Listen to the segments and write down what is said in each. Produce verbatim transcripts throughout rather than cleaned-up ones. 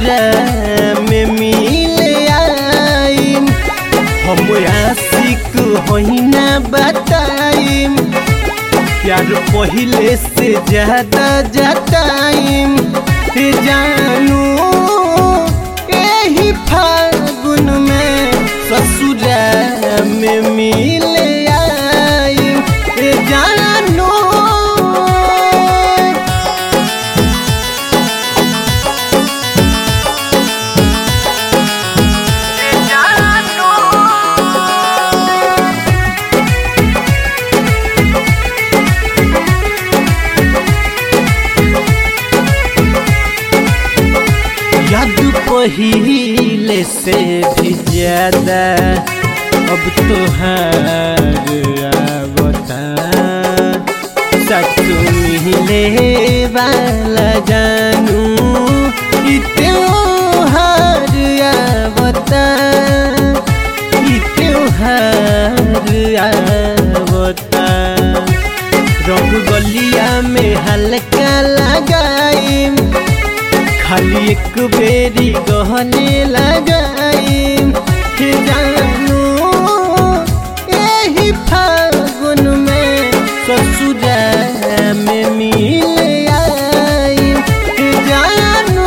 ससुरा में मिले आईम हम आशिक होइना बताइम प्यार पहिले से ज्यादा जताइम जानू यही फागुन में ससुरा में मिले आईम जानू याद पहिले से भी ज्यादा अब तोहार आवता सच मिले वाला जानू ई त्योहार आवता ई त्योहार आवता रंग गलिया में हल्का लगाई खाली एक बेरी गहने लगाइम जानू यही फागुन में ससुरा में मिले आईम जानू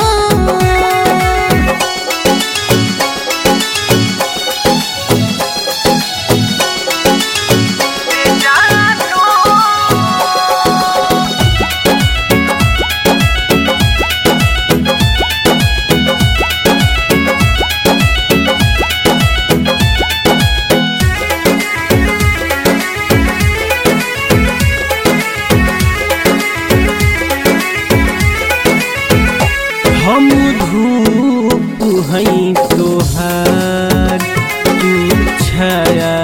हम धूप हैं तोहार तू छाया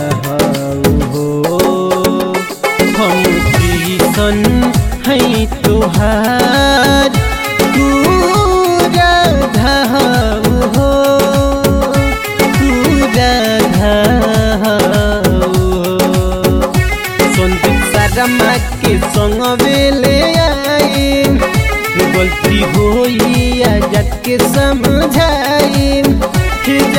हो हम किसन हैं तोहार तू राधा हो तू राधा हो संदीप शर्मा के संग बेले आई गलती होई आजाद के समझाई